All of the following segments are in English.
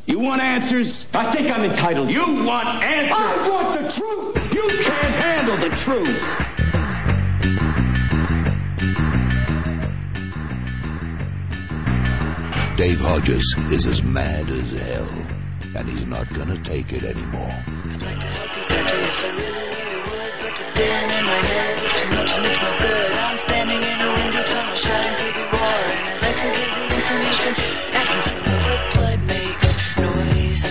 You want answers? I think I'm entitled. You want answers? I want the truth! You can't handle the truth! Dave Hodges is as mad as hell, and he's not gonna take it anymore. I'd like to help you digest, I really, really would, but the din in my head is too much and it's no good. I'm standing in a window tunnel shouting through the roar, and I'd like to give the information. Ask me what blood makes noise.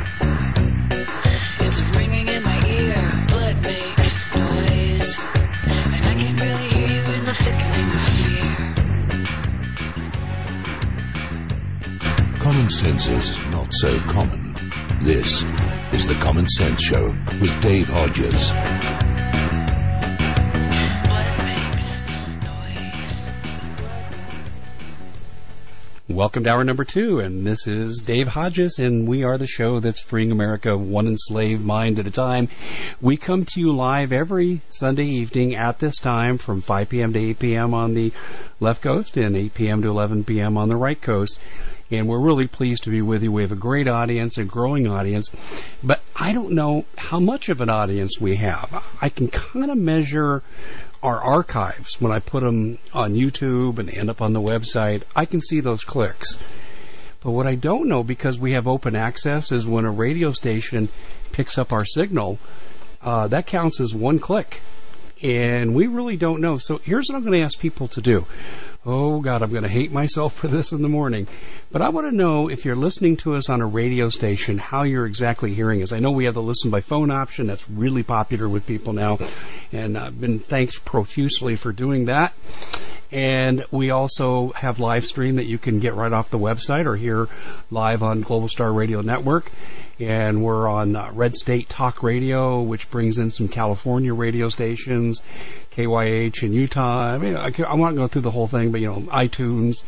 It's ringing in my ear, blood makes noise, and I can't really hear you in the flickering of fear. Common sense is not so common. This is the Common Sense Show with Dave Hodges. Welcome to hour number 2, and this is Dave Hodges, and we are the show that's freeing America one enslaved mind at a time. We come to you live every Sunday evening at this time from 5 p.m. to 8 p.m. on the left coast and 8 p.m. to 11 p.m. on the right coast. And we're really pleased to be with you. We have a great audience, a growing audience, but I don't know how much of an audience we have. I can kind of measure our archives when I put them on YouTube and end up on the website. I can see those clicks. But what I don't know, because we have open access, is when a radio station picks up our signal, that counts as one click. And we really don't know. So here's what I'm going to ask people to do. Oh, God, I'm going to hate myself for this in the morning. But I want to know, if you're listening to us on a radio station, how you're exactly hearing us. I know we have the listen by phone option. That's really popular with people now. And I've been thanked profusely for doing that. And we also have live stream that you can get right off the website or hear live on Global Star Radio Network. And we're on Red State Talk Radio, which brings in some California radio stations, KYH in Utah. I mean, I won't go through the whole thing, but, iTunes.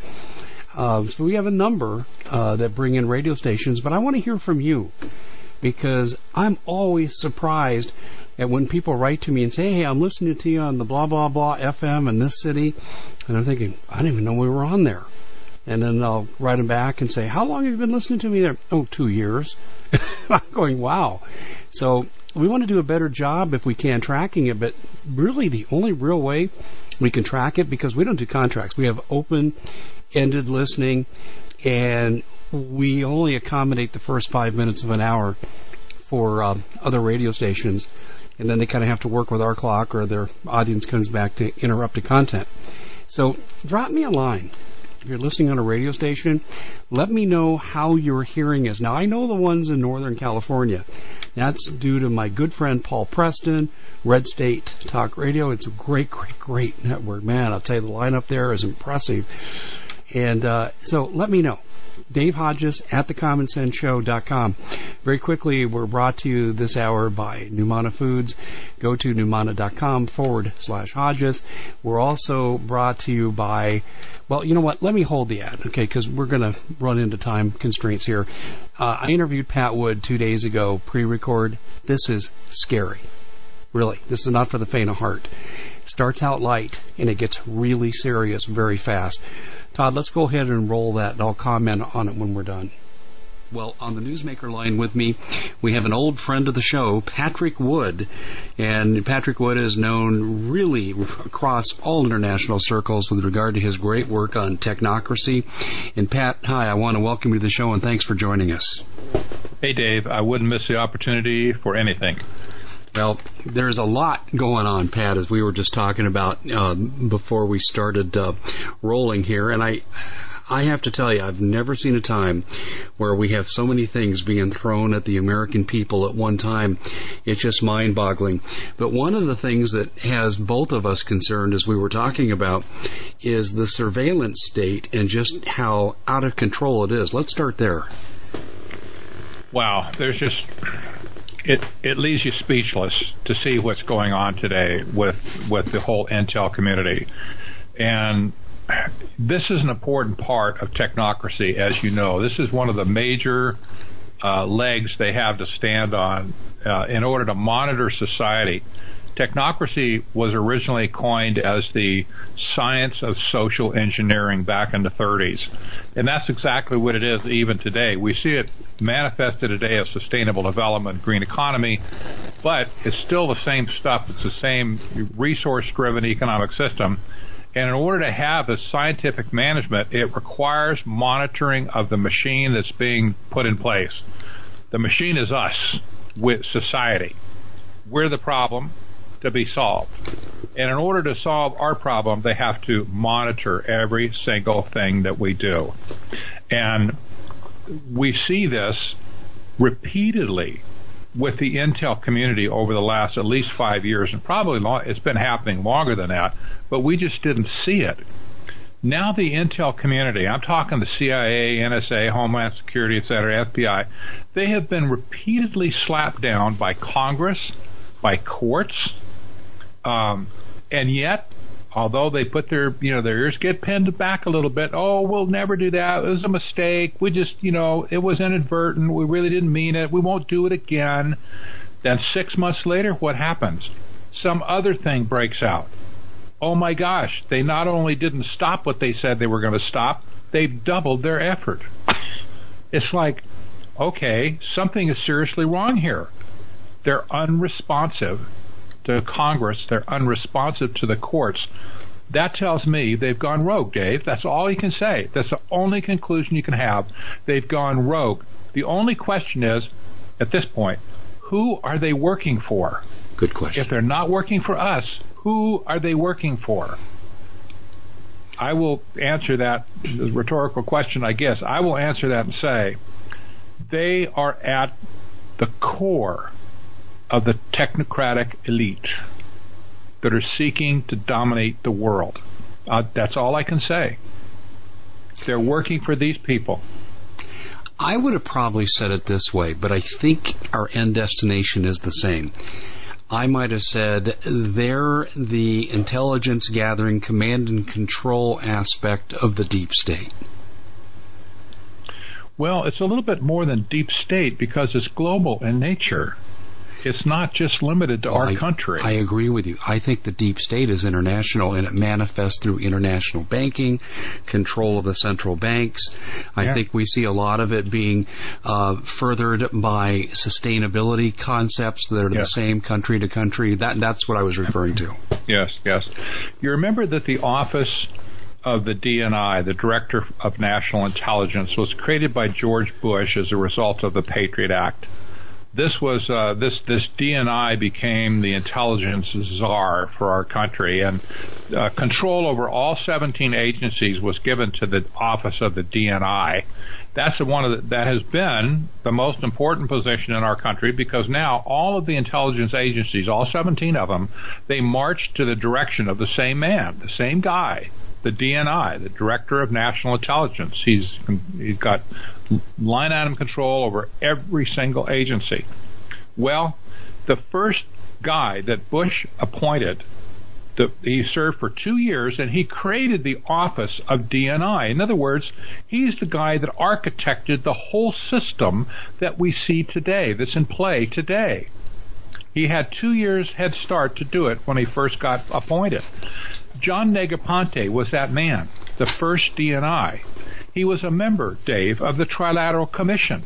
So we have a number that bring in radio stations, but I want to hear from you, because I'm always surprised at when people write to me and say, hey, I'm listening to you on the blah, blah, blah FM in this city. And I'm thinking, I didn't even know we were on there. And then I'll write them back and say, how long have you been listening to me there? Oh, 2 years. I'm going, wow. So we want to do a better job, if we can, tracking it. But really the only real way we can track it, because we don't do contracts. We have open-ended listening, and we only accommodate the first 5 minutes of an hour for other radio stations. And then they kind of have to work with our clock, or their audience comes back to interrupt the content. So drop me a line. If you're listening on a radio station, let me know how you're hearing us. Now, I know the ones in Northern California. That's due to my good friend Paul Preston, Red State Talk Radio. It's a great, great, great network. Man, I'll tell you, the lineup there is impressive. And so let me know. Dave Hodges at thecommonsenseshow.com. Very quickly, we're brought to you this hour by Numana Foods. Go to numana.com/Hodges. We're also brought to you by, well, you know what? Let me hold the ad, okay, because we're going to run into time constraints here. I interviewed Pat Wood 2 days ago, pre-record. This is scary. Really, this is not for the faint of heart. It starts out light, and it gets really serious very fast. Todd, let's go ahead and roll that, and I'll comment on it when we're done. Well, on the Newsmaker line with me, we have an old friend of the show, Patrick Wood. And Patrick Wood is known really across all international circles with regard to his great work on technocracy. And Pat, hi, I want to welcome you to the show, and thanks for joining us. Hey, Dave. I wouldn't miss the opportunity for anything. Well, there's a lot going on, Pat, as we were just talking about before we started rolling here. And I have to tell you, I've never seen a time where we have so many things being thrown at the American people at one time. It's just mind-boggling. But one of the things that has both of us concerned, as we were talking about, is the surveillance state and just how out of control it is. Let's start there. Wow, there's just... It leaves you speechless to see what's going on today with the whole intel community. And this is an important part of technocracy, as you know. This is one of the major legs they have to stand on in order to monitor society. Technocracy was originally coined as the science of social engineering back in the 30s. And that's exactly what it is even today. We see it manifested today as sustainable development, green economy, but it's still the same stuff. It's the same resource-driven economic system. And in order to have this scientific management, it requires monitoring of the machine that's being put in place. The machine is us, with society. We're the problem to be solved. And in order to solve our problem, they have to monitor every single thing that we do. And we see this repeatedly with the Intel community over the last at least 5 years, and probably it's been happening longer than that, but we just didn't see it. Now the Intel community, I'm talking the CIA, NSA, Homeland Security, etc., FBI, they have been repeatedly slapped down by Congress, by courts, and yet, although they put their ears get pinned back a little bit, oh, we'll never do that, it was a mistake, we just, it was inadvertent, we really didn't mean it, we won't do it again. Then 6 months later, what happens? Some other thing breaks out. Oh my gosh, they not only didn't stop what they said they were going to stop, they've doubled their effort. It's like, okay, something is seriously wrong here. They're unresponsive to Congress, they're unresponsive to the courts. That tells me they've gone rogue, Dave. That's all you can say. That's the only conclusion you can have. They've gone rogue. The only question is, at this point, who are they working for? Good question. If they're not working for us, who are they working for? I will answer that rhetorical question, I guess. I will answer that and say they are at the core of the technocratic elite that are seeking to dominate the world. That's all I can say. They're working for these people. I would have probably said it this way, but I think our end destination is the same. I might have said they're the intelligence gathering, command and control aspect of the deep state. Well, it's a little bit more than deep state because it's global in nature. It's not just limited to our country. I agree with you. I think the deep state is international, and it manifests through international banking, control of the central banks. I think we see a lot of it being furthered by sustainability concepts that are the same country to country. That's what I was referring to. Yes. You remember that the office of the DNI, the Director of National Intelligence, was created by George Bush as a result of the Patriot Act. This was this DNI became the intelligence czar for our country, and control over all 17 agencies was given to the office of the DNI. That's that has been the most important position in our country, because now all of the intelligence agencies, all 17 of them, they march to the direction of the same man, the same guy, the DNI, the Director of National Intelligence. He's got line item control over every single agency. Well, the first guy that Bush appointed, he served for 2 years, and he created the office of DNI. In other words, he's the guy that architected the whole system that we see today, that's in play today. He had 2 years head start to do it when he first got appointed. John Negroponte was that man, the first DNI. He was a member, Dave, of the Trilateral Commission.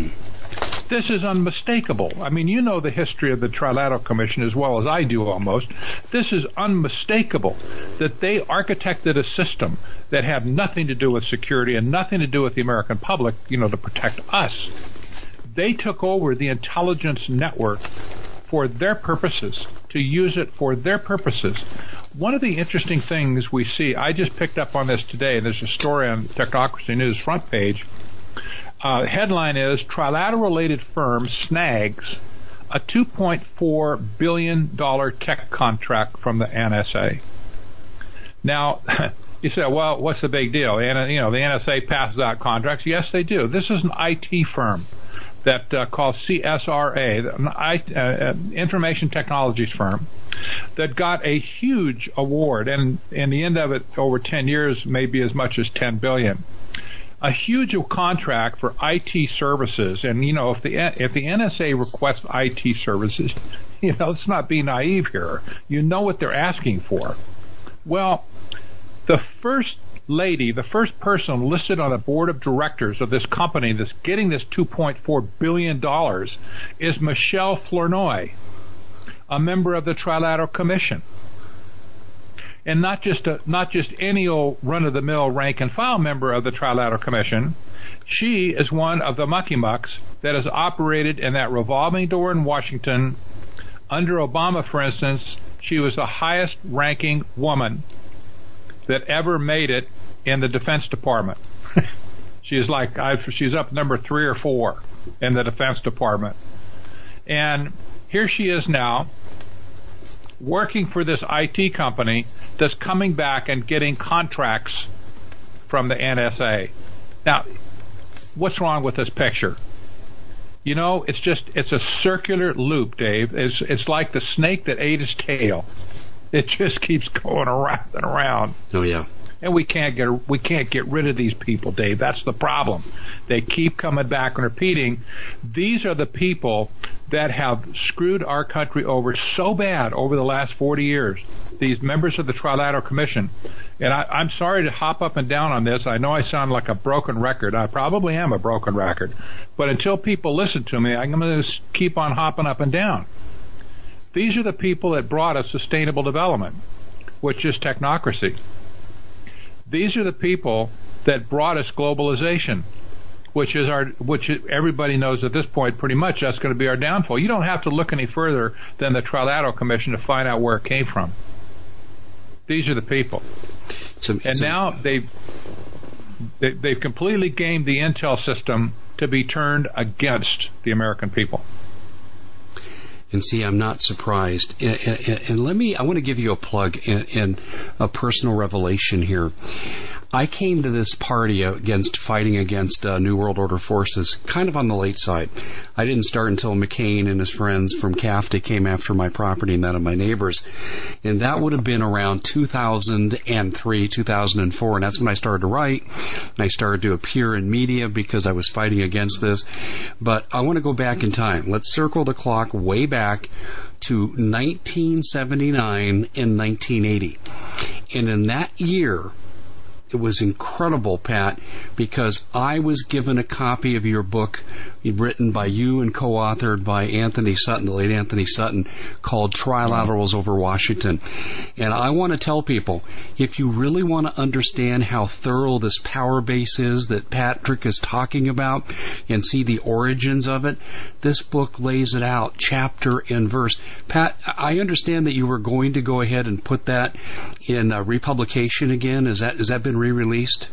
This is unmistakable. I mean, you know the history of the Trilateral Commission as well as I do almost. This is unmistakable that they architected a system that had nothing to do with security and nothing to do with the American public, to protect us. They took over the intelligence network for their purposes, to use it for their purposes. One of the interesting things we see, I just picked up on this today, and there's a story on Technocracy News front page. Headline is, Trilateral-related firm snags a $2.4 billion tech contract from the NSA. Now, you say, well, what's the big deal? And, the NSA passes out contracts. Yes, they do. This is an IT firm that called CSRA, an information technologies firm, that got a huge award, and in the end of it, over 10 years, maybe as much as $10 billion. A huge contract for IT services, and if the NSA requests IT services, let's not be naive here. You know what they're asking for. Well, The first lady, the first person listed on the board of directors of this company that's getting this $2.4 billion is Michelle Flournoy, a member of the Trilateral Commission. And not just any old run-of-the-mill rank-and-file member of the Trilateral Commission. She is one of the mucky mucks that has operated in that revolving door in Washington. Under Obama, for instance, she was the highest-ranking woman that ever made it in the Defense Department. She's up number 3 or 4 in the Defense Department. And here she is now, working for this IT company that's coming back and getting contracts from the NSA. Now, what's wrong with this picture? You know, it's a circular loop, Dave. It's like the snake that ate his tail. It just keeps going around and around. Oh, yeah. And we can't get rid of these people, Dave. That's the problem. They keep coming back and repeating. These are the people that have screwed our country over so bad over the last 40 years. These members of the Trilateral Commission. And I'm sorry to hop up and down on this. I know I sound like a broken record. I probably am a broken record. But until people listen to me, I'm going to keep on hopping up and down. These are the people that brought us sustainable development, which is technocracy. These are the people that brought us globalization, which everybody knows at this point pretty much that's going to be our downfall. You don't have to look any further than the Trilateral Commission to find out where it came from. These are the people. Now they've completely gamed the intel system to be turned against the American people. And see, I'm not surprised. And I want to give you a plug and a personal revelation here. I came to this party fighting against New World Order forces kind of on the late side. I didn't start until McCain and his friends from CAFTA came after my property and that of my neighbors. And that would have been around 2003, 2004. And that's when I started to write. And I started to appear in media because I was fighting against this. But I want to go back in time. Let's circle the clock way back to 1979 and 1980. And in that year, it was incredible, Pat, because I was given a copy of your book written by you and co-authored by Anthony Sutton, the late Anthony Sutton, called Trilaterals Over Washington. And I want to tell people, if you really want to understand how thorough this power base is that Patrick is talking about and see the origins of it, this book lays it out, chapter and verse. Pat, I understand that you were going to go ahead and put that in republication again. Has that been re-released?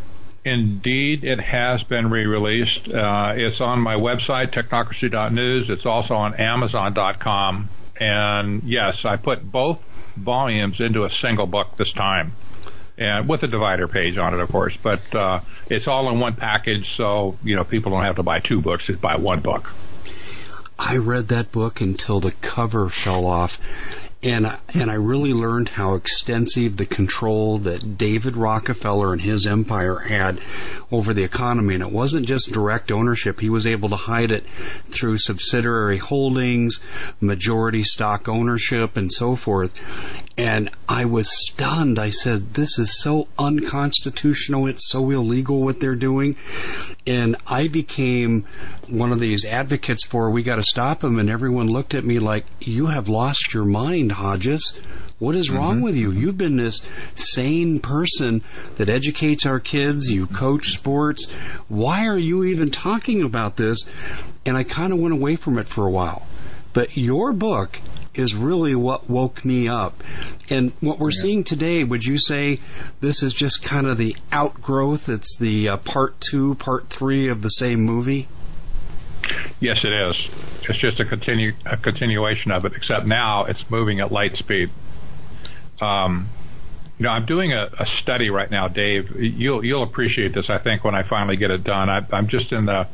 Indeed, it has been re-released. It's on my website, technocracy.news. It's also on Amazon.com. And yes, I put both volumes into a single book this time, and with a divider page on it, of course. But it's all in one package, so people don't have to buy 2 books; just buy 1 book. I read that book until the cover fell off. And I really learned how extensive the control that David Rockefeller and his empire had over the economy. And it wasn't just direct ownership. He was able to hide it through subsidiary holdings, majority stock ownership, and so forth. And I was stunned. I said, this is so unconstitutional. It's so illegal what they're doing. And I became one of these advocates for, we got to stop them. And everyone looked at me like, you have lost your mind, Hodges. What is wrong with you? You've been this sane person that educates our kids. You coach sports. Why are you even talking about this? And I kind of went away from it for a while. But your book is really what woke me up. And what we're seeing today, would you say this is just kind of the outgrowth? It's the part 2, part 3 of the same movie? Yes, it is. It's just a continuation of it, except now it's moving at light speed. I'm doing a study right now, Dave. You'll appreciate this, I think, when I finally get it done. I'm just in the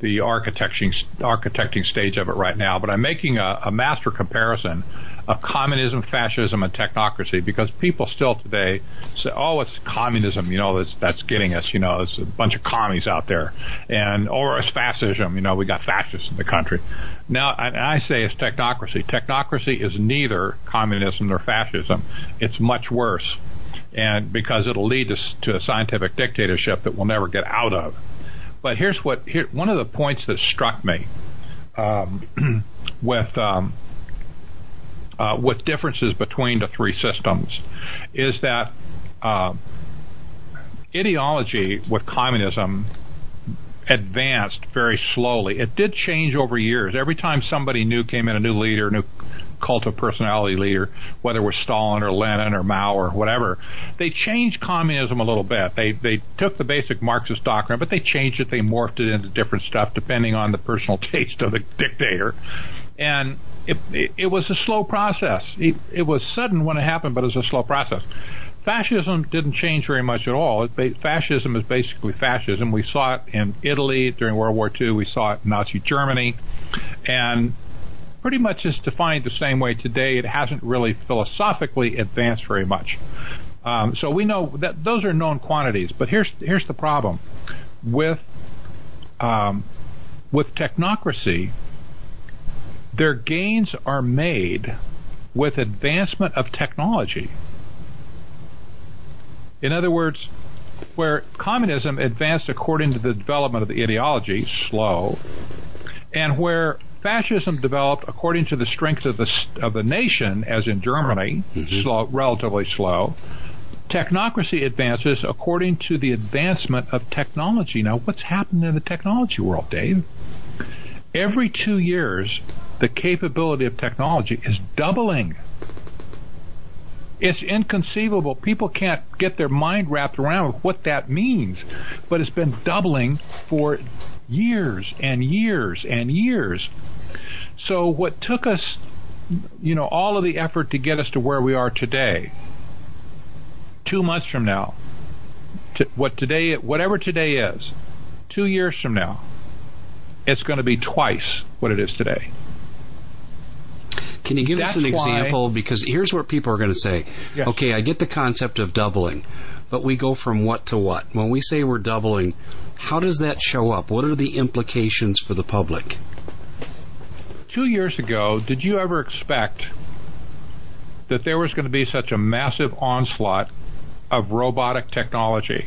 architecting stage of it right now, but I'm making a master comparison of communism, fascism, and technocracy, because people still today say, oh, it's communism, that's getting us, it's a bunch of commies out there, or it's fascism, we got fascists in the country. Now, I say it's technocracy. Technocracy is neither communism nor fascism. It's much worse. and because it'll lead to a scientific dictatorship that we'll never get out of. But here's one of the points that struck me with differences between the three systems is that ideology with communism advanced very slowly. It did change over years. Every time somebody new came in, a new leader, new cult of personality leader, whether it was Stalin or Lenin or Mao or whatever, they changed communism a little bit. They took the basic Marxist doctrine, but they changed it, they morphed it into different stuff depending on the personal taste of the dictator. And it was a slow process. It was sudden when it happened, but it was a slow process. Fascism didn't change very much at all. Fascism is basically fascism. We saw it in Italy during World War II. We saw it in Nazi Germany. And pretty much is defined the same way today. It hasn't really philosophically advanced very much. So we know that those are known quantities. But here's the problem. With technocracy, their gains are made with advancement of technology. In other words, where communism advanced according to the development of the ideology, slow, and where fascism developed according to the strength of the nation, as in Germany, slow, relatively slow, technocracy advances according to the advancement of technology. Now, what's happened in the technology world, Dave? Every 2 years, the capability of technology is doubling. It's inconceivable. People can't get their mind wrapped around what that means. But it's been doubling for years and years and years. So what took us, all of the effort to get us to where we are today, 2 months from now, whatever today is, 2 years from now, it's going to be twice what it is today. Can you give us an example? Because here's what people are going to say. Yes. Okay, I get the concept of doubling, but we go from what to what? When we say we're doubling, how does that show up? What are the implications for the public? 2 years ago, did you ever expect that there was going to be such a massive onslaught of robotic technology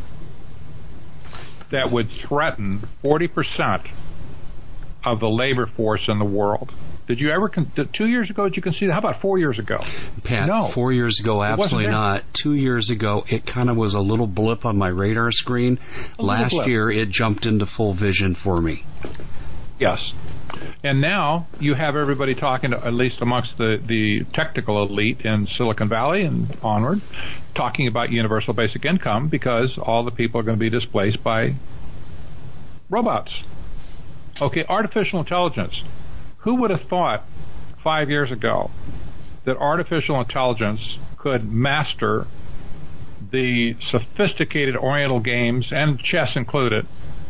that would threaten 40% of the labor force in the world? Did you ever, 2 years ago, did you consider, how about 4 years ago? Pat, no. 4 years ago, absolutely not. 2 years ago, it kind of was a little blip on my radar screen. Last year, it jumped into full vision for me. Yes. And now you have everybody talking, at least amongst the technical elite in Silicon Valley and onward, talking about universal basic income because all the people are going to be displaced by robots. Okay, artificial intelligence. Who would have thought 5 years ago that artificial intelligence could master the sophisticated Oriental games, and chess included,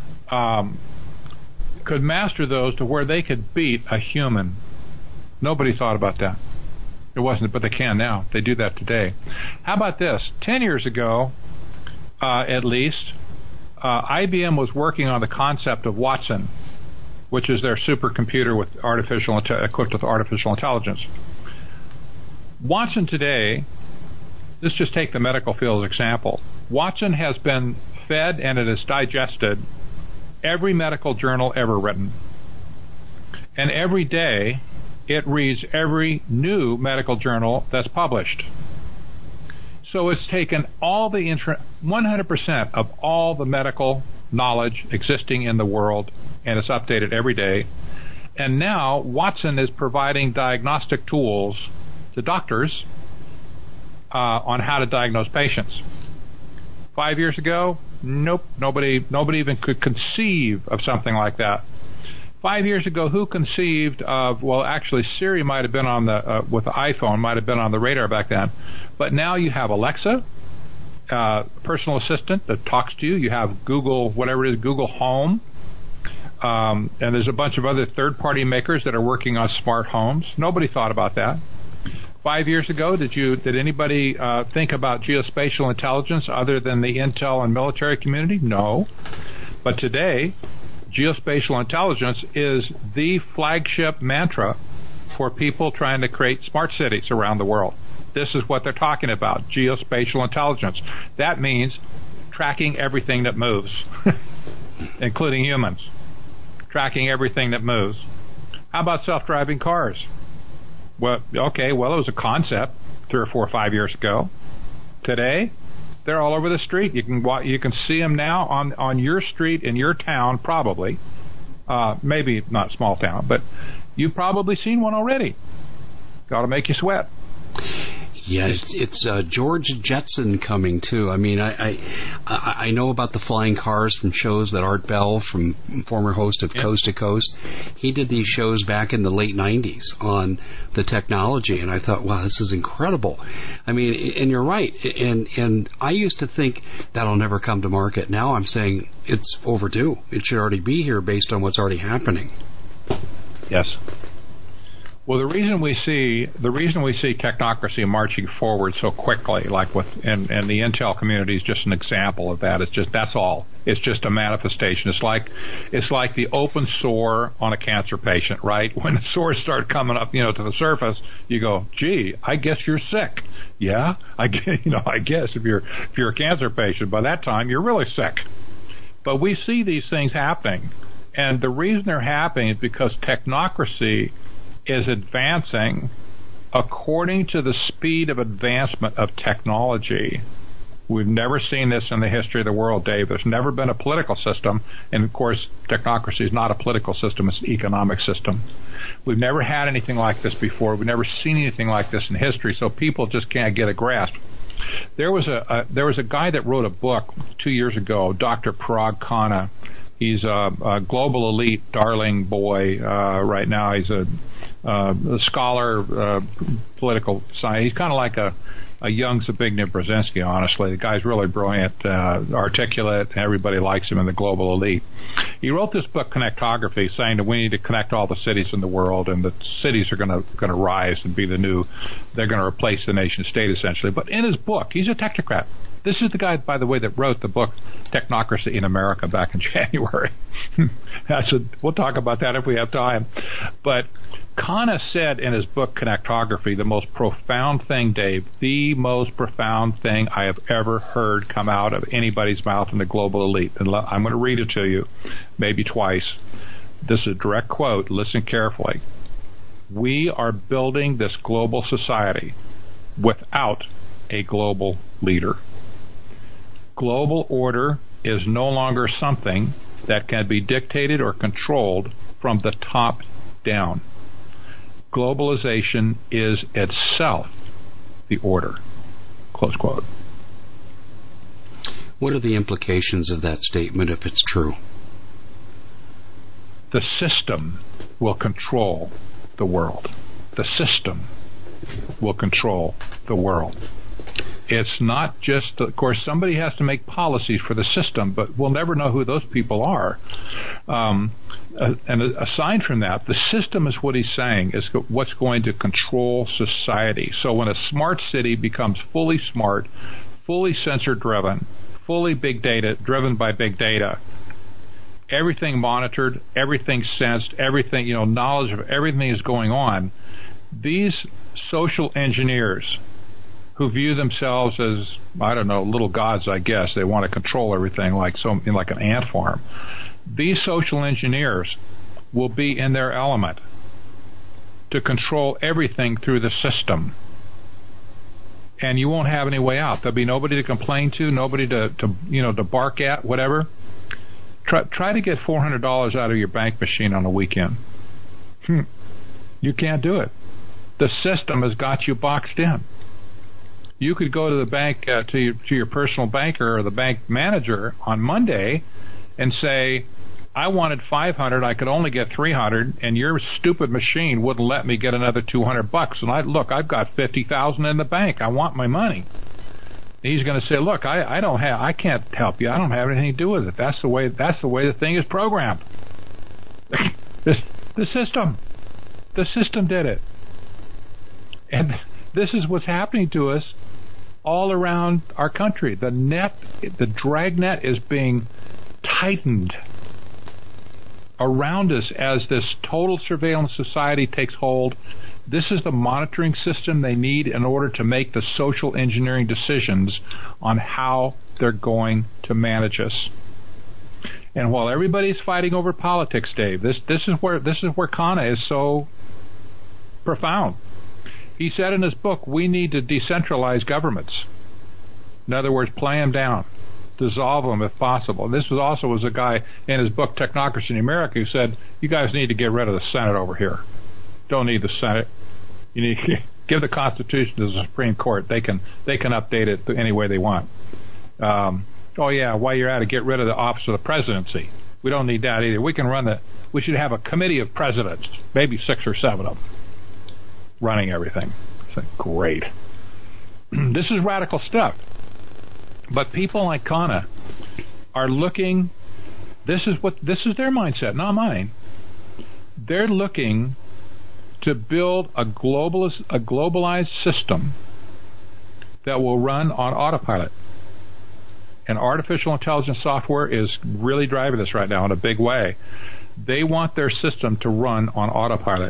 could master those to where they could beat a human? Nobody thought about that. It wasn't, but they can now. They do that today. How about this? 10 years ago, at least, IBM was working on the concept of Watson, which is their supercomputer with equipped with artificial intelligence. Watson today, let's just take the medical field as an example. Watson has been fed and it has digested every medical journal ever written. And every day, it reads every new medical journal that's published. So it's taken all the 100% of all the medical knowledge existing in the world, and it's updated every day. And now Watson is providing diagnostic tools to doctors on how to diagnose patients. 5 years ago, nope, nobody even could conceive of something like that. 5 years ago, who conceived of, well, actually Siri might have been on the, with the iPhone, might have been on the radar back then. But now you have Alexa, personal assistant that talks to you. You have Google, whatever it is, Google Home. And there's a bunch of other third-party makers that are working on smart homes. Nobody thought about that. 5 years ago, did anybody think about geospatial intelligence other than the intel and military community? No. But today, geospatial intelligence is the flagship mantra for people trying to create smart cities around the world. This is what they're talking about, geospatial intelligence. That means tracking everything that moves, including humans. Tracking everything that moves. How about self-driving cars? Well, okay, well, it was a concept 3 or 4 or 5 years ago. Today, they're all over the street. You can see them now on your street in your town, probably. Maybe not small town, but you've probably seen one already. Got to make you sweat. Yeah, it's George Jetson coming too. I mean, I know about the flying cars from shows that Art Bell, from former host of Coast to Coast, he did these shows back in the late 90s on the technology, and I thought, wow, this is incredible. I mean, and you're right, and I used to think that'll never come to market. Now I'm saying it's overdue. It should already be here based on what's already happening. Yes. Well, the reason we see technocracy marching forward so quickly, like and the Intel community is just an example of that. That's all. It's just a manifestation. It's like the open sore on a cancer patient, right? When the sores start coming up, to the surface, you go, "Gee, I guess you're sick." Yeah, I guess if you're a cancer patient, by that time you're really sick. But we see these things happening, and the reason they're happening is because technocracy is advancing according to the speed of advancement of technology. We've never seen this in the history of the world, Dave. There's never been a political system, and of course, technocracy is not a political system, it's an economic system. We've never had anything like this before. We've never seen anything like this in history, so people just can't get a grasp. There was a guy that wrote a book 2 years ago, Dr. Parag Khanna. He's a global elite darling boy right now. He's a scholar, political science. He's kind of like a young Zbigniew Brzezinski, honestly. The guy's really brilliant, articulate, and everybody likes him in the global elite. He wrote this book, Connectography, saying that we need to connect all the cities in the world, and the cities are going to rise and be they're going to replace the nation state, essentially. But in his book, he's a technocrat. This is the guy, by the way, that wrote the book Technocracy in America back in January. We'll talk about that if we have time. But Khanna said in his book Connectography, the most profound thing, Dave, the most profound thing I have ever heard come out of anybody's mouth in the global elite. And I'm going to read it to you, maybe twice. This is a direct quote. Listen carefully. We are building this global society without a global leader. Global order is no longer something that can be dictated or controlled from the top down. Globalization is itself the order. Close quote. What are the implications of that statement if it's true? The system will control the world. The system will control the world. It's not just, of course, somebody has to make policies for the system, but we'll never know who those people are. And aside from that, the system is what he's saying is what's going to control society. So when a smart city becomes fully smart, fully sensor-driven, fully big data, driven by big data, everything monitored, everything sensed, everything, knowledge of everything is going on, these social engineers who view themselves as, little gods, I guess. They want to control everything like an ant farm. These social engineers will be in their element to control everything through the system. And you won't have any way out. There'll be nobody to complain to, nobody to bark at, whatever. Try to get $400 out of your bank machine on a weekend. You can't do it. The system has got you boxed in. You could go to the bank, to your personal banker or the bank manager on Monday and say, I wanted $500, I could only get $300, and your stupid machine wouldn't let me get another $200. And I've got $50,000 in the bank. I want my money. And he's going to say, look, I can't help you. I don't have anything to do with it. That's the way the thing is programmed. The system did it. And this is what's happening to us all around our country. The dragnet is being tightened. around us as this total surveillance society takes hold. This is the monitoring system they need in order to make the social engineering decisions on how they're going to manage us. And while everybody's fighting over politics, Dave, this is where Khanna is so profound. He said in his book, we need to decentralize governments. In other words, play them down, dissolve them if possible. This was a guy in his book Technocracy in America who said, you guys need to get rid of the Senate over here. Don't need the Senate. You need to give the Constitution to the Supreme Court. They can update it any way they want. While you're at it, get rid of the office of the presidency. We don't need that either. We should have a committee of presidents, maybe 6 or 7 of them, running everything. It's like, great. This is radical stuff. But people like Khanna are looking. This is their mindset, not mine. They're looking to build a globalized system that will run on autopilot. And artificial intelligence software is really driving this right now in a big way. They want their system to run on autopilot.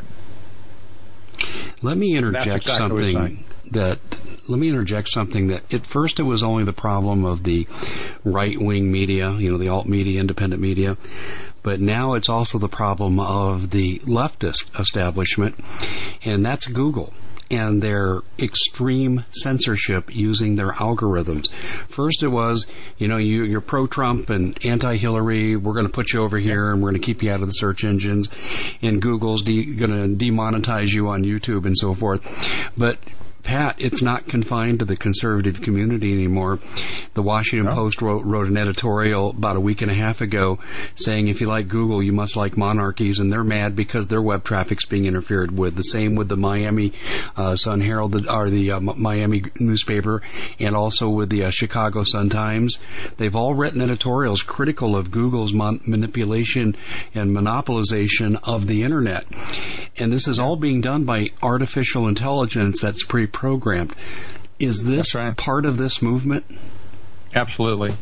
Let me interject something that at first it was only the problem of the right-wing media, the alt media, independent media, but now it's also the problem of the leftist establishment, and that's Google and their extreme censorship using their algorithms. First it was, you're pro-Trump and anti-Hillary, we're going to put you over here and we're going to keep you out of the search engines, and Google's going to demonetize you on YouTube and so forth. But Pat, it's not confined to the conservative community anymore. The Washington Post wrote an editorial about a week and a half ago saying if you like Google, you must like monarchies, and they're mad because their web traffic's being interfered with. The same with the Miami Sun Herald, or the Miami newspaper, and also with the Chicago Sun-Times. They've all written editorials critical of Google's manipulation and monopolization of the Internet. And this is all being done by artificial intelligence that's pre-programmed. Is this part of this movement? Absolutely.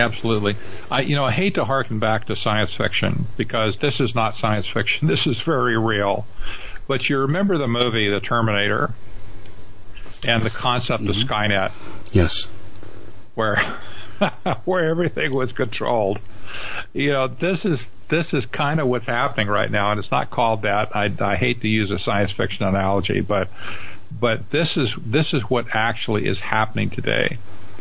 I hate to harken back to science fiction because this is not science fiction. This is very real. But you remember the movie The Terminator and the concept of Skynet? Yes. Where everything was controlled. This is kind of what's happening right now, and it's not called that. I hate to use a science fiction analogy, but this is what actually is happening today.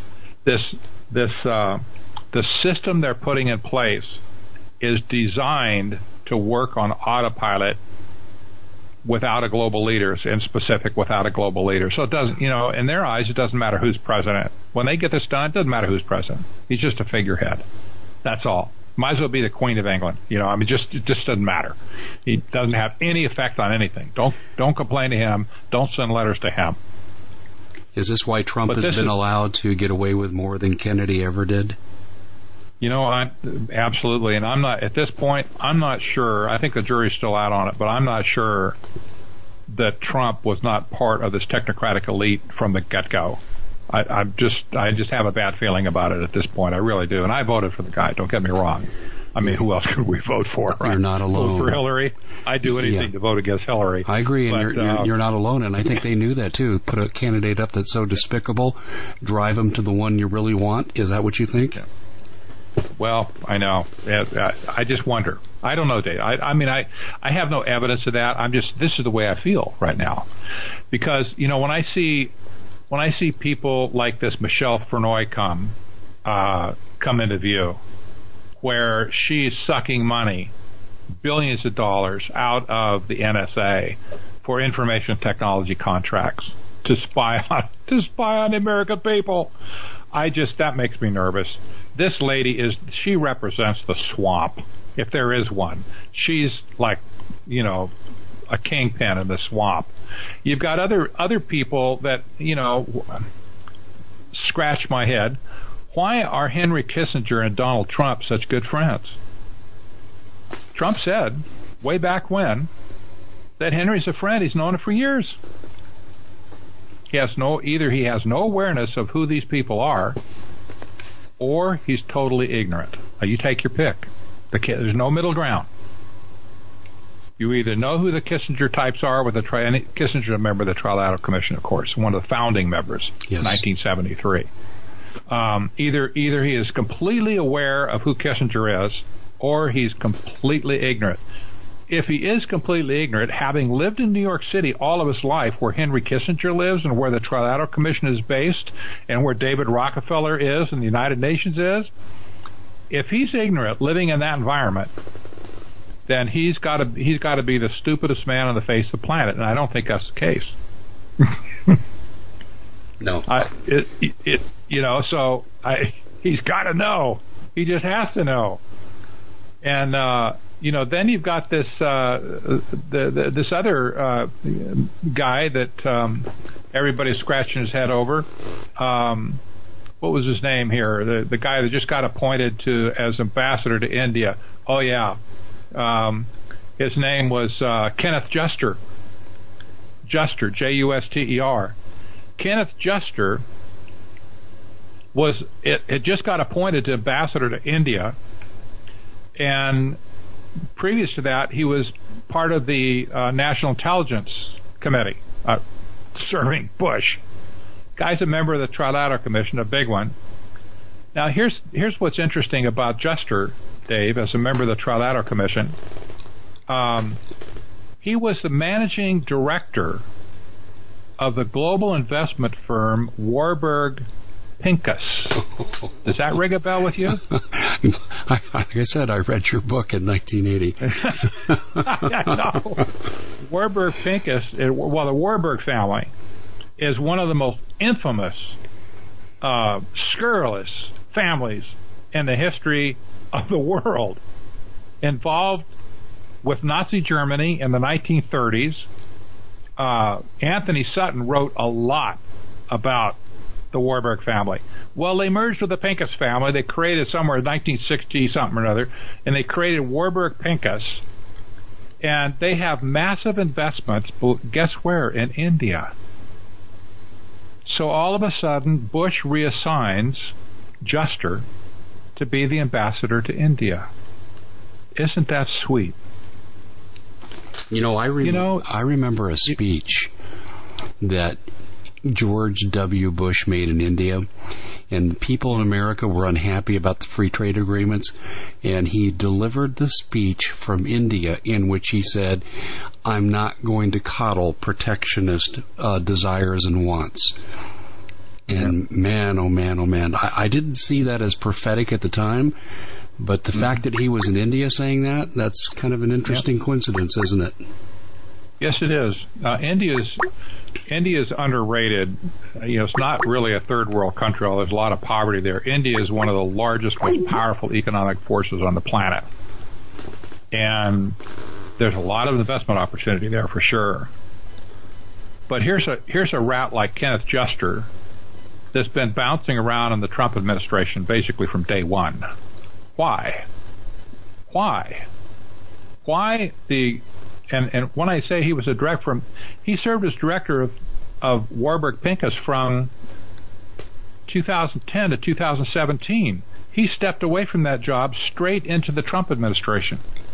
The system they're putting in place is designed to work on autopilot without a global leader, in specific without a global leader. So it doesn't, in their eyes, it doesn't matter who's president. When they get this done, it doesn't matter who's president. He's just a figurehead. That's all. Might as well be the Queen of England. It just doesn't matter. He doesn't have any effect on anything. Don't complain to him. Don't send letters to him. Is this why Trump has been allowed to get away with more than Kennedy ever did? Absolutely. And at this point, I'm not sure. I think the jury's still out on it, but I'm not sure that Trump was not part of this technocratic elite from the get-go. I just have a bad feeling about it at this point. I really do. And I voted for the guy. Don't get me wrong. I mean, who else could we vote for? Right? You're not alone. Vote for Hillary. I'd do anything to vote against Hillary. I agree, and you're not alone. And I think they knew that too. Put a candidate up that's so despicable, drive them to the one you really want. Is that what you think? Yeah. Well, I know. I just wonder. I don't know, Dave. I have no evidence of that. This is the way I feel right now, because when I see people like this Michelle Flournoy come into view, where she's sucking money, billions of dollars out of the NSA for information technology contracts to spy on the American people, that makes me nervous. This lady she represents the swamp, if there is one. She's like, a kingpin in the swamp. You've got other people that, scratch my head. Why are Henry Kissinger and Donald Trump such good friends? Trump said, way back when, that Henry's a friend. He's known him for years. Either he has no awareness of who these people are, or he's totally ignorant. You take your pick. There's no middle ground. You either know who the Kissinger types are, with Kissinger's a member of the Trilateral Commission, of course, one of the founding members, Yes. 1973. Either he is completely aware of who Kissinger is, or he's completely ignorant. If he is completely ignorant, having lived in New York City all of his life, where Henry Kissinger lives and where the Trilateral Commission is based and where David Rockefeller is and the United Nations is, if he's ignorant living in that environment, then he's got to be the stupidest man on the face of the planet, and I don't think that's the case. No. He's got to know. He just has to know. And then you've got this this other guy that everybody's scratching his head over. What was his name here? The guy that just got appointed as ambassador to India. Oh yeah, his name was Kenneth Juster. Juster, Juster. Kenneth Juster had just got appointed to ambassador to India, and previous to that, he was part of the National Intelligence Committee, serving Bush. Guy's a member of the Trilateral Commission, a big one. Now, here's what's interesting about Juster, Dave, as a member of the Trilateral Commission. He was the managing director of the global investment firm Warburg Pincus. Does that ring a bell with you? Like I said, I read your book in 1980. I know. Warburg Pincus, the Warburg family, is one of the most infamous, scurrilous families in the history of the world, involved with Nazi Germany in the 1930s. Anthony Sutton wrote a lot about the Warburg family. Well, they merged with the Pincus family. They created somewhere in 1960 something or another, and they created Warburg Pincus, and they have massive investments. Guess where? In India. So all of a sudden, Bush reassigns Juster to be the ambassador to India. Isn't that sweet? I remember a speech that George W. Bush made in India, and people in America were unhappy about the free trade agreements, and he delivered the speech from India in which he said, "I'm not going to coddle protectionist desires and wants." And man, oh man, oh man, I didn't see that as prophetic at the time, but the fact that he was in India saying that's kind of an interesting coincidence, isn't it? Yes, it is. India's underrated. It's not really a third world country. There's a lot of poverty there. India is one of the largest, most powerful economic forces on the planet, and there's a lot of investment opportunity there for sure. But here's a rat like Kenneth Juster that's been bouncing around in the Trump administration basically from day one. Why? And when I say he was he served as director of Warburg Pincus from 2010 to 2017. He stepped away from that job straight into the Trump administration.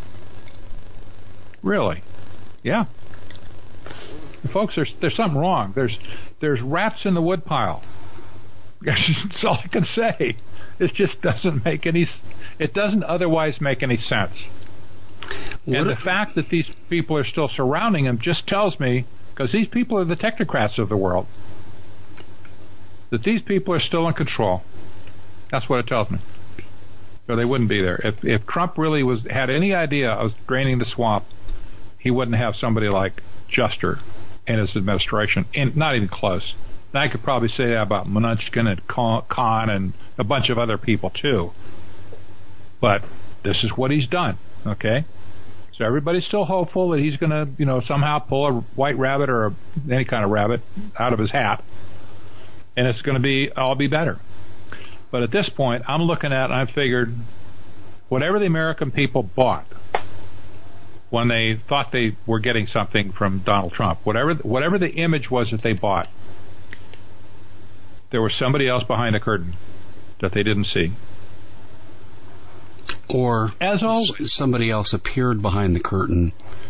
Really? Yeah. Folks, there's something wrong. There's rats in the woodpile. That's all I can say. It just doesn't make it doesn't otherwise make any sense. And the fact that these people are still surrounding him just tells me, because these people are the technocrats of the world, that these people are still in control. That's what it tells me. Or they wouldn't be there. If Trump really had any idea of draining the swamp, he wouldn't have somebody like Juster in his administration. And not even close. And I could probably say that about Mnuchin and Khan and a bunch of other people too. But this is what he's done. Okay? So everybody's still hopeful that he's going to, somehow pull a white rabbit or any kind of rabbit out of his hat, and it's going to all be better. But at this point, I'm looking at, and I figured, whatever the American people bought when they thought they were getting something from Donald Trump, whatever the image was that they bought, there was somebody else behind the curtain that they didn't see. Or as always, somebody else appeared behind the curtain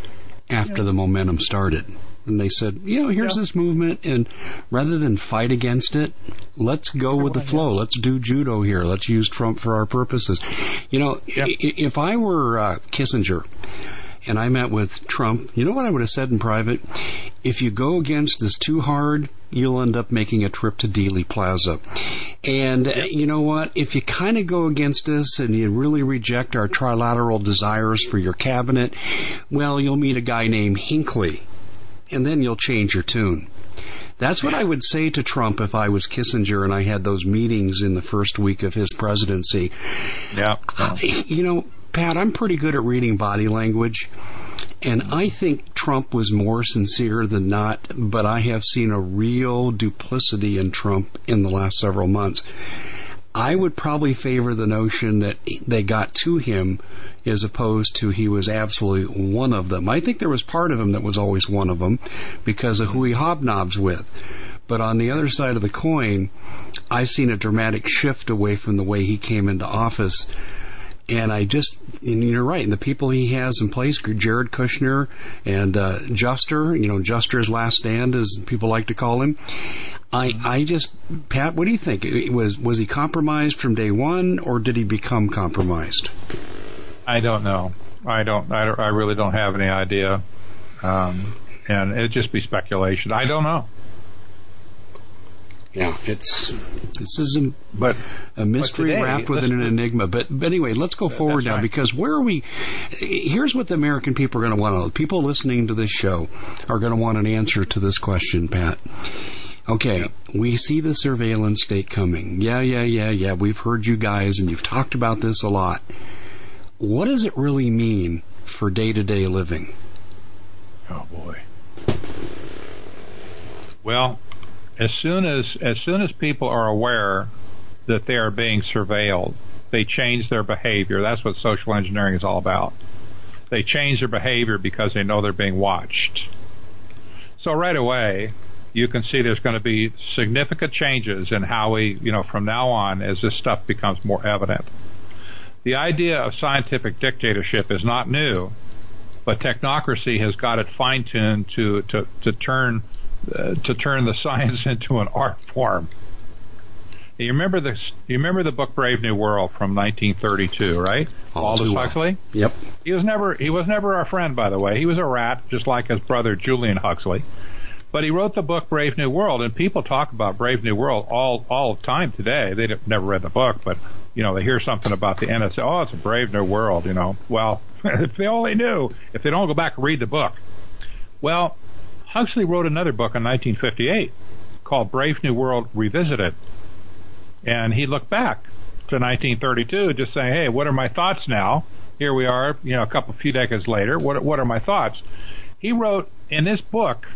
after the momentum started. And they said, here's this movement, and rather than fight against it, let's go with the flow. Let's do judo here. Let's use Trump for our purposes. If I were Kissinger and I met with Trump, you know what I would have said in private? If you go against us too hard, you'll end up making a trip to Dealey Plaza. And you know what? If you kind of go against us and you really reject our trilateral desires for your cabinet, well, you'll meet a guy named Hinckley, and then you'll change your tune. That's what I would say to Trump if I was Kissinger and I had those meetings in the first week of his presidency. Yeah. Pat, I'm pretty good at reading body language, and I think Trump was more sincere than not, but I have seen a real duplicity in Trump in the last several months. I would probably favor the notion that they got to him as opposed to he was absolutely one of them. I think there was part of him that was always one of them because of who he hobnobs with. But on the other side of the coin, I've seen a dramatic shift away from the way he came into office. And you're right, and the people he has in place, Jared Kushner and Juster, Juster's last stand, as people like to call him. Pat, what do you think? Was he compromised from day one, or did he become compromised? I don't know. I really don't have any idea. And it'd just be speculation. I don't know. Yeah, this is a mystery today, wrapped within an enigma. But anyway, let's go forward now, because where are we? Here's what the American people are going to want to know. People listening to this show are going to want an answer to this question, Pat. Okay, we see the surveillance state coming. Yeah. We've heard you guys, and you've talked about this a lot. What does it really mean for day-to-day living? Oh, boy. Well, as soon as people are aware that they are being surveilled, they change their behavior. That's what social engineering is all about. They change their behavior because they know they're being watched. So right away, you can see there's going to be significant changes in how we, from now on, as this stuff becomes more evident. The idea of scientific dictatorship is not new, but technocracy has got it fine-tuned to turn the science into an art form. You remember the book Brave New World from 1932, right? Aldous Huxley? Yep. He was never our friend, by the way. He was a rat, just like his brother Julian Huxley. But he wrote the book Brave New World, and people talk about Brave New World all the time today. They've never read the book, but they hear something about the NSA. Oh, it's a Brave New World, Well, if they only knew, if they don't go back and read the book. Well, Huxley wrote another book in 1958 called Brave New World Revisited. And he looked back to 1932 just saying, hey, what are my thoughts now? Here we are, a few decades later. What are my thoughts? He wrote in this book,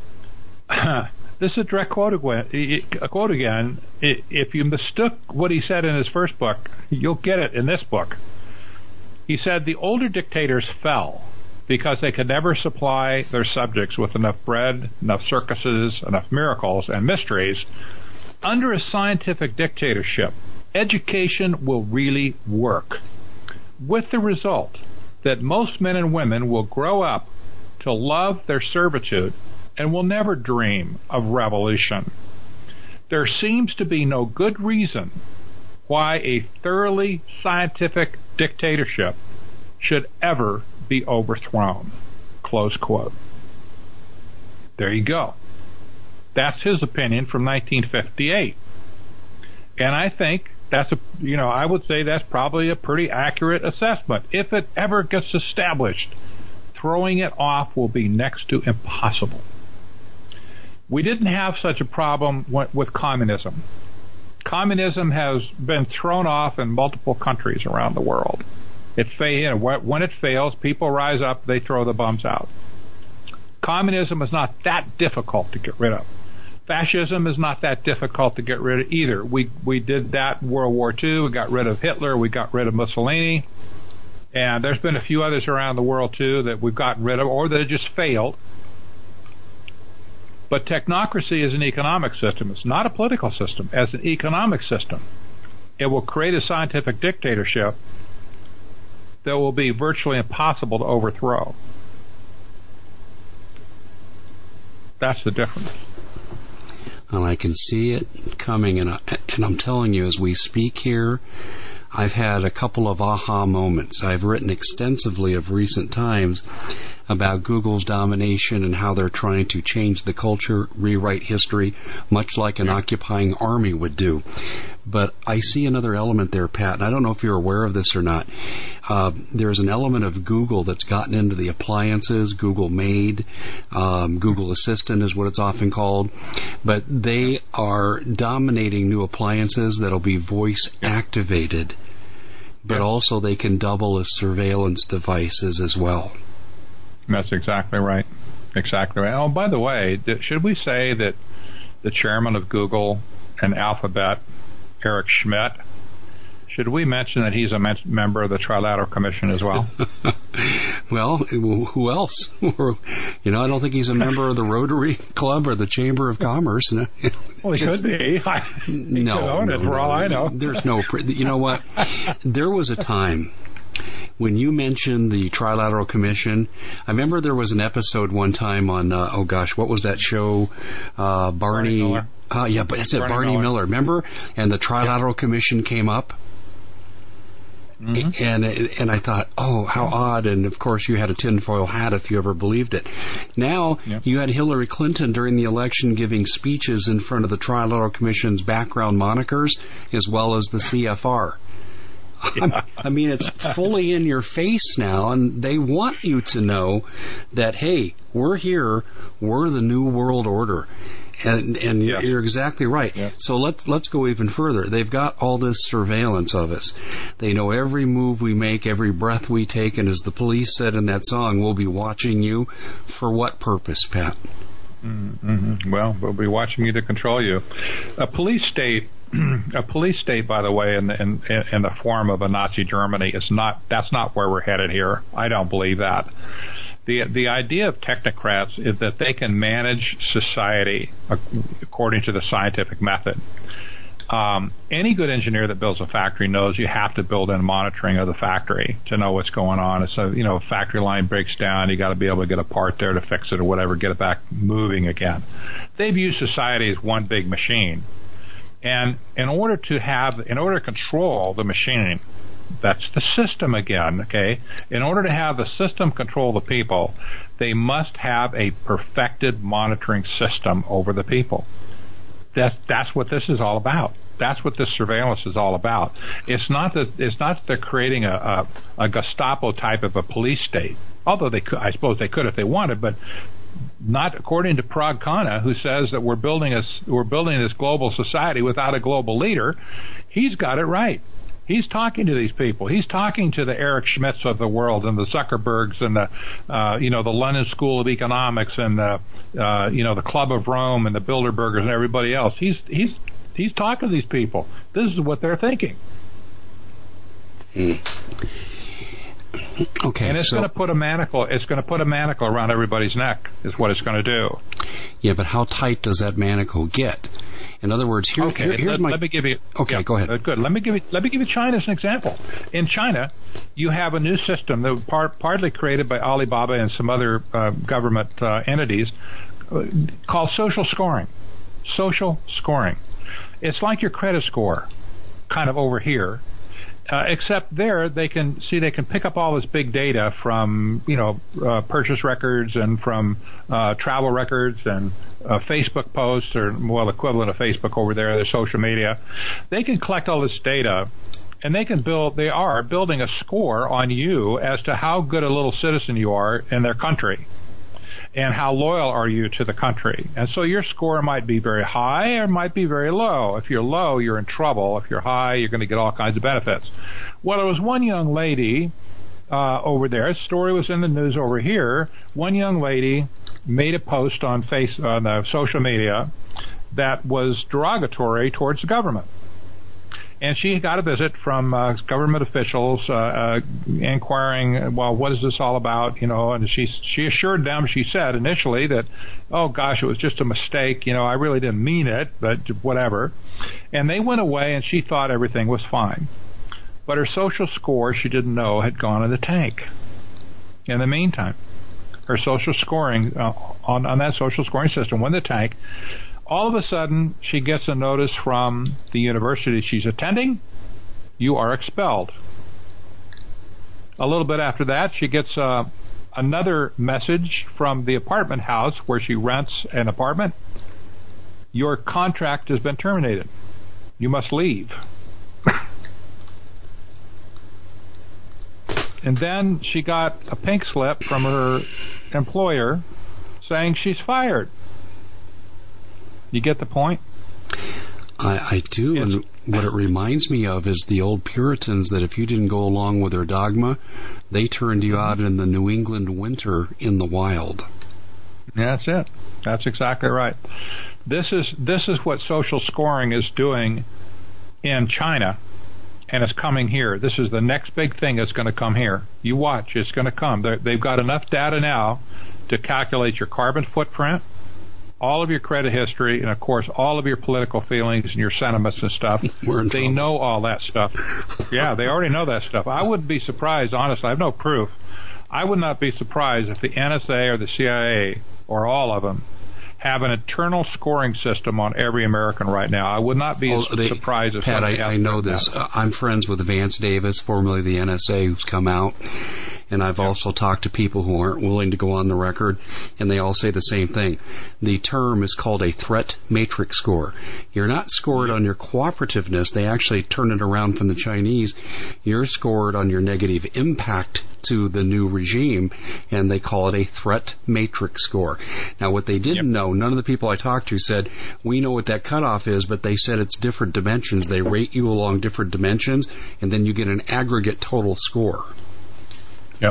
this is a direct quote again. If you mistook what he said in his first book, you'll get it in this book. He said the older dictators fell because they could never supply their subjects with enough bread, enough circuses, enough miracles and mysteries. Under a scientific dictatorship, education will really work, with the result that most men and women will grow up to love their servitude and will never dream of revolution. There seems to be no good reason why a thoroughly scientific dictatorship should ever be overthrown. Close quote. There you go. That's his opinion from 1958. And I think I would say that's probably a pretty accurate assessment. If it ever gets established, throwing it off will be next to impossible. We didn't have such a problem with communism. Communism has been thrown off in multiple countries around the world. When it fails, people rise up, they throw the bums out. Communism is not that difficult to get rid of. Fascism is not that difficult to get rid of either. We did that in World War II. We got rid of Hitler. We got rid of Mussolini. And there's been a few others around the world, too, that we've gotten rid of or that have just failed. But technocracy is an economic system. It's not a political system. As an economic system, it will create a scientific dictatorship that will be virtually impossible to overthrow. That's the difference. And I can see it coming, and I'm telling you, as we speak here, I've had a couple of aha moments. I've written extensively of recent times about Google's domination and how they're trying to change the culture, rewrite history, much like an occupying army would do. But I see another element there, Pat, and I don't know if you're aware of this or not. There's an element of Google that's gotten into the appliances, Google Made, Google Assistant is what it's often called, but they are dominating new appliances that'll be voice activated, but also they can double as surveillance devices as well. That's exactly right. Exactly right. Oh, by the way, should we say that the chairman of Google and Alphabet, Eric Schmidt, should we mention that he's a member of the Trilateral Commission as well? Well, who else? I don't think he's a member of the Rotary Club or the Chamber of Commerce. Well, he could be. No, for all I know. There's no. You know what? There was a time when you mentioned the Trilateral Commission. I remember there was an episode one time on, what was that show? Barney Miller. Yeah, but that's it, Barney Miller. Remember? And the Trilateral Commission came up. Mm-hmm. And I thought, oh, how odd. And, of course, you had a tinfoil hat if you ever believed it. Now, you had Hillary Clinton during the election giving speeches in front of the Trilateral Commission's background monikers as well as the CFR. Yeah. I mean, it's fully in your face now, and they want you to know that, hey, we're here, we're the new world order. And you're exactly right. Yeah. So let's go even further. They've got all this surveillance of us. They know every move we make, every breath we take, and as the police said in that song, we'll be watching you. For what purpose, Pat? Mm-hmm. Well, we'll be watching you to control you. A police state, by the way, in the form of a Nazi Germany that's not where we're headed here. I don't believe that. The idea of technocrats is that they can manage society according to the scientific method. Any good engineer that builds a factory knows you have to build in monitoring of the factory to know what's going on. So, a factory line breaks down, you got to be able to get a part there to fix it or whatever, get it back moving again. They view society as one big machine. And in order to control the machine, that's the system again, okay? In order to have the system control the people, they must have a perfected monitoring system over the people. That's what this is all about. That's what this surveillance is all about. It's not that they're creating a Gestapo type of a police state. Although I suppose they could if they wanted, but not according to Parag Khanna, who says that we're building this global society without a global leader. He's got it right. He's talking to these people. He's talking to the Eric Schmidts of the world and the Zuckerbergs and the London School of Economics and the Club of Rome and the Bilderbergers and everybody else. He's talking to these people. This is what they're thinking. Okay, and it's going to put a manacle. It's going to put a manacle around everybody's neck. Is what it's going to do. Yeah, but how tight does that manacle get? In other words, here's my. Let me give you. Okay, go ahead. Good. Let me give you China as an example. In China, you have a new system that was partly created by Alibaba and some other government entities called social scoring. Social scoring. It's like your credit score, kind of over here. Except there, they can pick up all this big data from, purchase records and from travel records and Facebook posts, or, well, equivalent of Facebook over there, their social media. They can collect all this data, and they are building a score on you as to how good a little citizen you are in their country. And how loyal are you to the country? And so your score might be very high or might be very low. If you're low, you're in trouble. If you're high, you're going to get all kinds of benefits. Well, there was one young lady over there. The story was in the news over here. One young lady made a post on social media that was derogatory towards the government. And she got a visit from government officials inquiring, well, what is this all about? And she assured them, she said initially that, oh, gosh, it was just a mistake. I really didn't mean it, but whatever. And they went away, and she thought everything was fine. But her social score, she didn't know, had gone in the tank in the meantime. her social scoring on that social scoring system, win the tank. All of a sudden, she gets a notice from the university she's attending. You are expelled. A little bit after that, she gets another message from the apartment house where she rents an apartment. Your contract has been terminated. You must leave. And then she got a pink slip from her employer saying she's fired. You get the point? I do, and what it reminds me of is the old Puritans, that if you didn't go along with their dogma, they turned you out in the New England winter in the wild. Yeah, that's it. That's exactly right. This is what social scoring is doing in China, and it's coming here. This is the next big thing that's going to come here. You watch, it's going to come. They've got enough data now to calculate your carbon footprint, all of your credit history, and, of course, all of your political feelings and your sentiments and stuff. They know all that stuff. Yeah, they already know that stuff. I wouldn't be surprised, honestly. I have no proof. I would not be surprised if the NSA or the CIA or all of them have an internal scoring system on every American right now. I would not be surprised if... Pat, I know this. I'm friends with Vance Davis, formerly the NSA, who's come out. And I've also talked to people who aren't willing to go on the record, and they all say the same thing. The term is called a threat matrix score. You're not scored on your cooperativeness. They actually turn it around from the Chinese. You're scored on your negative impact to the new regime, and they call it a threat matrix score. Now, what they didn't know, none of the people I talked to said, we know what that cutoff is, but they said it's different dimensions. They rate you along different dimensions, and then you get an aggregate total score. Yep.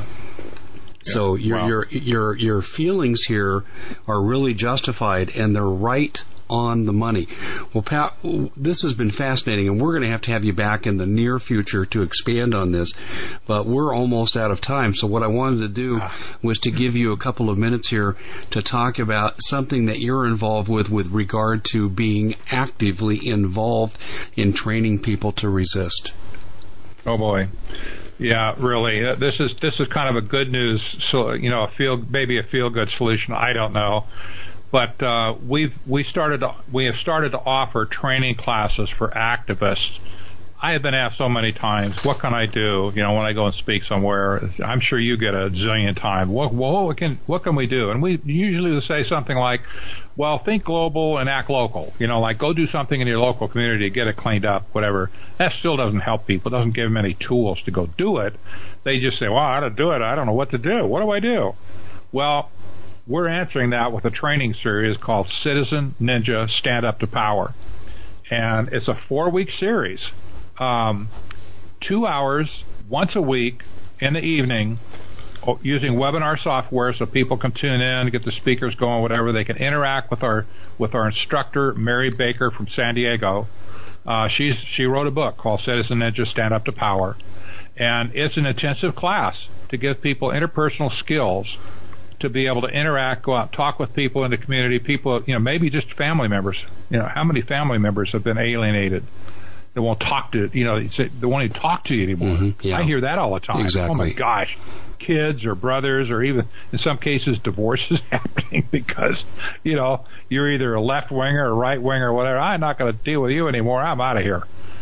So your feelings here are really justified, and they're right on the money. Well, Pat, this has been fascinating, and we're going to have you back in the near future to expand on this, but we're almost out of time. So what I wanted to do was to give you a couple of minutes here to talk about something that you're involved with regard to being actively involved in training people to resist. Oh boy. Yeah, really. This is kind of a good news, so maybe a feel good solution. I don't know, but we have started to offer training classes for activists. I have been asked so many times, what can I do? When I go and speak somewhere, I'm sure you get a zillion times. What can we do? And we usually will say something like, well, think global and act local. Like go do something in your local community, get it cleaned up, whatever. That still doesn't help people. It doesn't give them any tools to go do it. They just say, well, how to do it? I don't know what to do. What do I do? Well, we're answering that with a training series called Citizen Ninja Stand Up to Power. And it's a 4-week series. 2 hours once a week in the evening using webinar software so people can tune in, get the speakers going, whatever. They can interact with our instructor, Mary Baker from San Diego. She wrote a book called Citizen Ninja Stand Up to Power. And it's an intensive class to give people interpersonal skills to be able to interact, go out, talk with people in the community, people, maybe just family members. How many family members have been alienated? They won't talk to, they won't even talk to you anymore. Mm-hmm, yeah. I hear that all the time. Exactly. Oh my gosh. Kids or brothers or even, in some cases, divorces happening because, you're either a left winger or right winger or whatever. I'm not going to deal with you anymore. I'm out of here.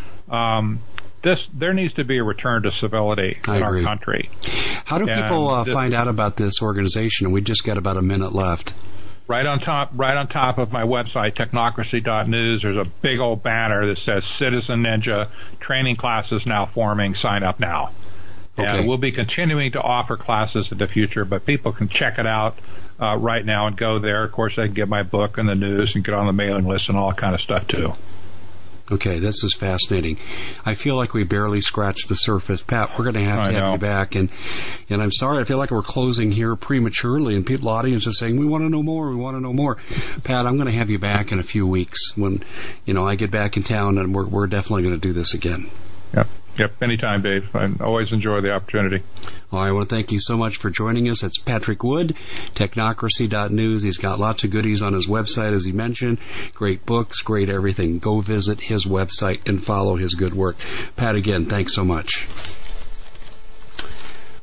There needs to be a return to civility in our country. How do people find out about this organization? We just got about a minute left. Right on top of my website, technocracy.news, there's a big old banner that says Citizen Ninja training classes now forming. Sign up now. Okay. And we'll be continuing to offer classes in the future, but people can check it out right now and go there. Of course, they can get my book and the news and get on the mailing list and all that kind of stuff too. Okay, this is fascinating. I feel like we barely scratched the surface. Pat, we're going to have you back. And I'm sorry, I feel like we're closing here prematurely, and the audience is saying, we want to know more, we want to know more. Pat, I'm going to have you back in a few weeks when, I get back in town, and we're definitely going to do this again. Yep, anytime, Dave. I always enjoy the opportunity. Well, I want to thank you so much for joining us. It's Patrick Wood, technocracy.news. He's got lots of goodies on his website, as he mentioned. Great books, great everything. Go visit his website and follow his good work. Pat, again, thanks so much.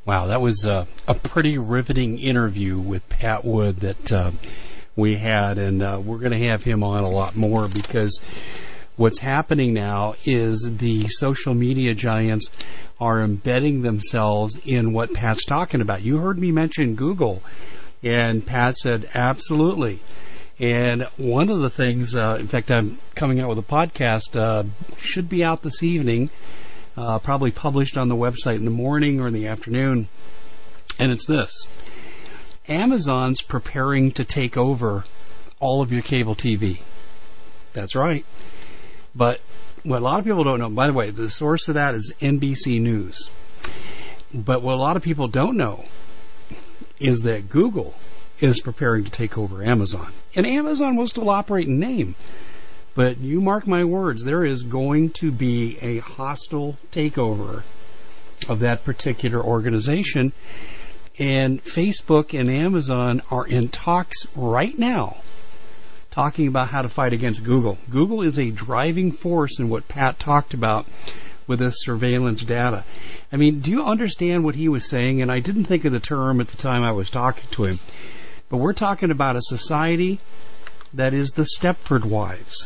Wow, that was a pretty riveting interview with Pat Wood that we had, and we're going to have him on a lot more because what's happening now is the social media giants are embedding themselves in what Pat's talking about. You heard me mention Google, and Pat said absolutely. And one of the things, in fact, I'm coming out with a podcast, should be out this evening, probably published on the website in the morning or in the afternoon, and it's this. Amazon's preparing to take over all of your cable TV. That's right. But what a lot of people don't know, by the way, the source of that is NBC News. But what a lot of people don't know is that Google is preparing to take over Amazon. And Amazon will still operate in name. But you mark my words, there is going to be a hostile takeover of that particular organization. And Facebook and Amazon are in talks right now, talking about how to fight against Google. Google is a driving force in what Pat talked about with this surveillance data. I mean, do you understand what he was saying? And I didn't think of the term at the time I was talking to him. But we're talking about a society that is the Stepford Wives.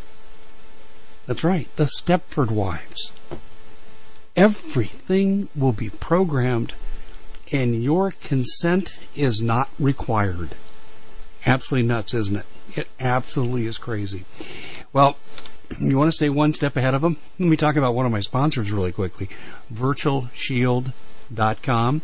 That's right, the Stepford Wives. Everything will be programmed, and your consent is not required. Absolutely nuts, isn't it? It absolutely is crazy. Well, you want to stay one step ahead of them? Let me talk about one of my sponsors really quickly, VirtualShield.com.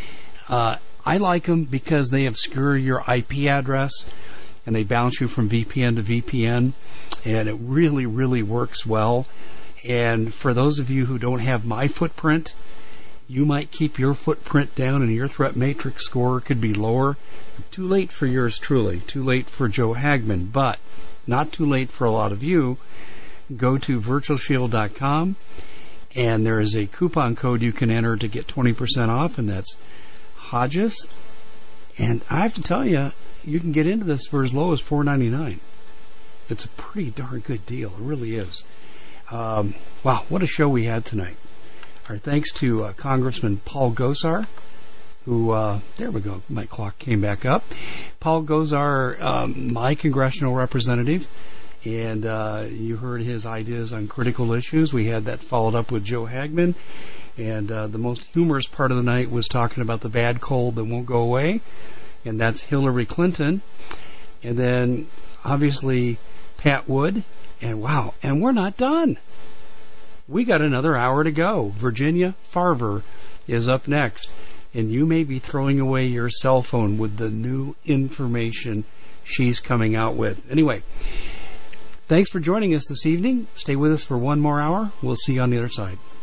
I like them because they obscure your IP address, and they bounce you from VPN to VPN, and it really, really works well. And for those of you who don't have my footprint, you might keep your footprint down and your threat matrix score could be lower. Too late for yours truly, too late for Joe Hagman, but not too late for a lot of you. Go to VirtualShield.com, and there is a coupon code you can enter to get 20% off, and that's Hodges. And I have to tell you, you can get into this for as low as $4.99. It's a pretty darn good deal. It really is. Wow, what a show we had tonight. Our thanks to Congressman Paul Gosar, who, there we go, my clock came back up. Paul Gosar, my congressional representative, and you heard his ideas on critical issues. We had that followed up with Joe Hagman, and the most humorous part of the night was talking about the bad cold that won't go away, and that's Hillary Clinton. And then, obviously, Pat Wood, and wow, and we're not done. We got another hour to go. Virginia Farver is up next, and you may be throwing away your cell phone with the new information she's coming out with. Anyway, thanks for joining us this evening. Stay with us for one more hour. We'll see you on the other side.